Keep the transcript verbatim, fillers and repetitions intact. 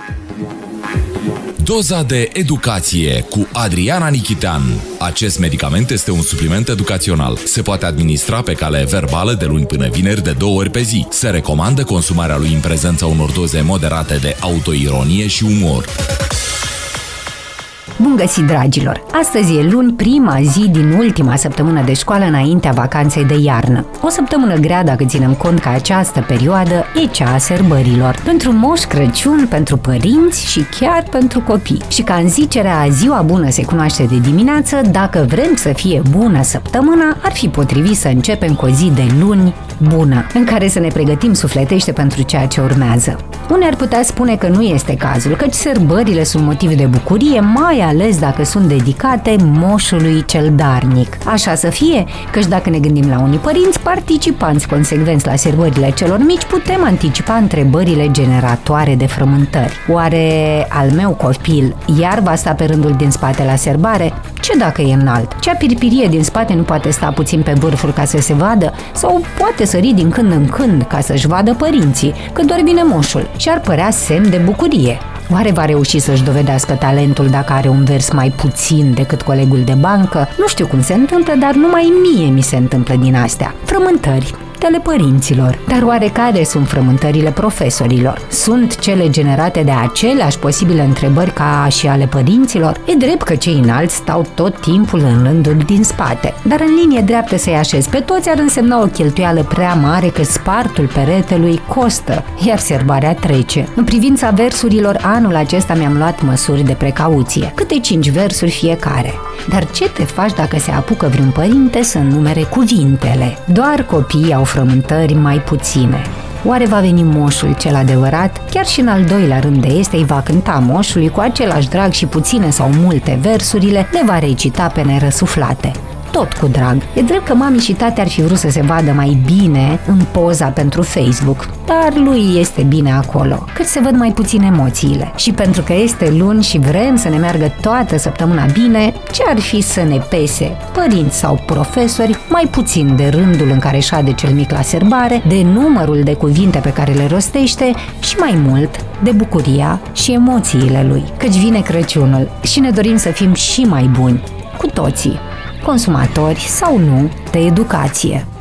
Doza de educație cu Adriana Nichitean. Acest medicament este un supliment educațional. Se poate administra pe cale verbală de luni până vineri de două ori pe zi. Se recomandă consumarea lui în prezența unor doze moderate de autoironie și umor. Bun găsit, dragilor! Astăzi e luni, prima zi din ultima săptămână de școală înaintea vacanței de iarnă. O săptămână grea dacă ținem cont că această perioadă e cea a sărbărilor. Pentru Moș Crăciun, pentru părinți și chiar pentru copii. Și ca în zicerea ziua bună se cunoaște de dimineață, dacă vrem să fie bună săptămâna, ar fi potrivit să începem cu o zi de luni bună, în care să ne pregătim sufletește pentru ceea ce urmează. Unii ar putea spune că nu este cazul, căci sărbările sunt motiv de bucurie, mai ales dacă sunt dedicate moșului cel darnic. Așa să fie, căci dacă ne gândim la unii părinți participanți consecvenți la sărbările celor mici, putem anticipa întrebările generatoare de frământări. Oare al meu copil iar va sta pe rândul din spate la sărbare? Ce dacă e înalt? Cea pirpirie din spate nu poate sta puțin pe vârful ca să se vadă? Sau poate sări din când în când ca să-și vadă părinții, că doar vine moșul și ar părea semn de bucurie? Oare va reuși să-și dovedească talentul dacă are un vers mai puțin decât colegul de bancă? Nu știu cum se întâmplă, dar numai mie mi se întâmplă din astea. Frământări ale părinților. Dar oare care sunt frământările profesorilor? Sunt cele generate de aceleași posibile întrebări ca și ale părinților? E drept că cei înalți stau tot timpul în rândul din spate, dar în linie dreaptă să-i așezi pe toți ar însemna o cheltuială prea mare, că spartul peretelui costă, iar sărbarea trece. În privința versurilor, anul acesta mi-am luat măsuri de precauție. Câte cinci versuri fiecare. Dar ce te faci dacă se apucă vreun părinte să numere cuvintele? Doar copiii au frământări mai puține. Oare va veni moșul cel adevărat? Chiar și în al doilea rând de este îi va cânta moșului cu același drag și puține sau multe versurile, le va recita pe nerăsuflate. Tot cu drag. E drept că mami și tate ar fi vrut să se vadă mai bine în poza pentru Facebook, dar lui este bine acolo, cât se văd mai puțin emoțiile. Și pentru că este luni și vrem să ne meargă toată săptămâna bine, ce ar fi să ne pese, părinți sau profesori, mai puțin de rândul în care șade cel mic la sărbare, de numărul de cuvinte pe care le rostește și mai mult de bucuria și emoțiile lui. Căci vine Crăciunul și ne dorim să fim și mai buni, cu toții, consumatori sau nu, de educație.